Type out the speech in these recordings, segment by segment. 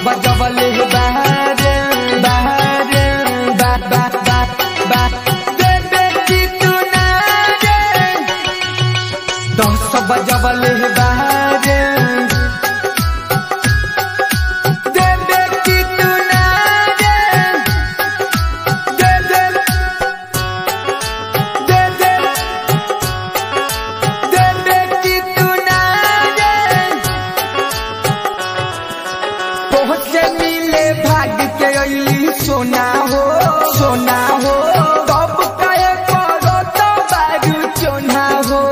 बजवले बारे बारे बा बा बा बा देवे की तू ना रे 10 बजवले बारे देवे की तू ना रे देवे देवे देवे की तू ना रे पहुँचे मिले भाग के अली सोना हो तब कहे करो तो बारू चोना हो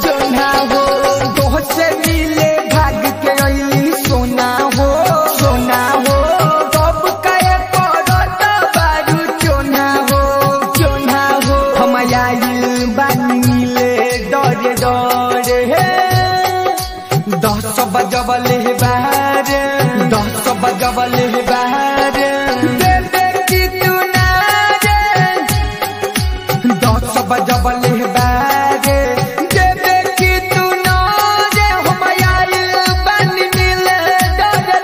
पहुँचे मिले भाग के अली सोना हो तब कहे करो तो बारू चोना हो हम आइल बानी मिले डरे हे 10 बजवले बारे 10 बजवले बारे देवे की तू ना रे 10 बजवले बारे देवे की तू ना रे हम आइल बानी मिले डरे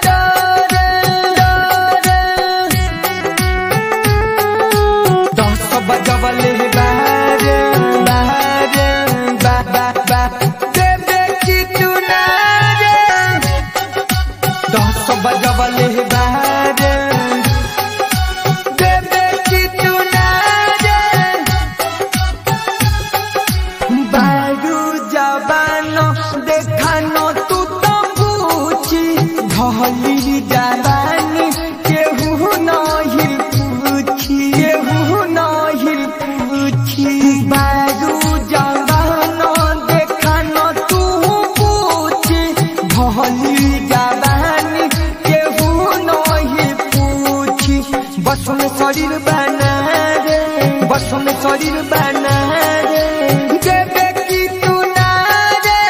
10 बजवले बारे बारे बा बा बा देवे की तू ना रे 10 बजवले बारे देवे की तू ना रे बारू जवान देखानो तू तो पूछी ढली जवानी केहू नहीं पूछी बारू जवान देखानो तू पूछी ढली जवानी केहू नहीं पूछी बस में शरीर बना रे देवे की तू ना रे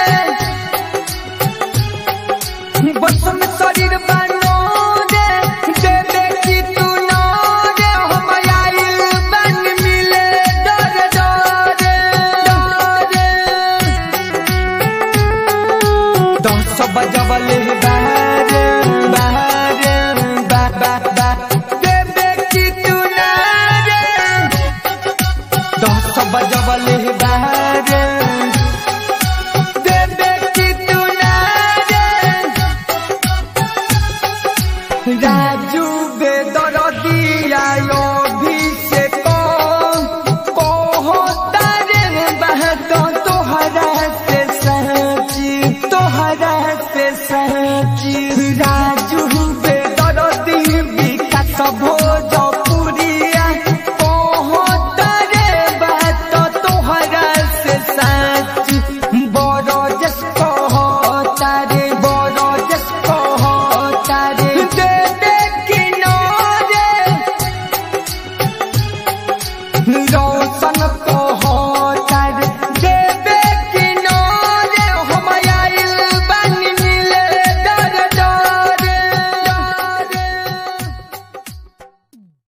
बस में शरीर बनो रे देवे की तू ना रे हम आइल बन मिले डरे 10 बजवले बारे बारे बा बा बा देवे की तू ना रे 10 बजवले बारे देवे की तू ना रे राजू बेदरदिया अभिषेक कहता रे बात तोहरा से सच्ची राजू बेदरदी विकास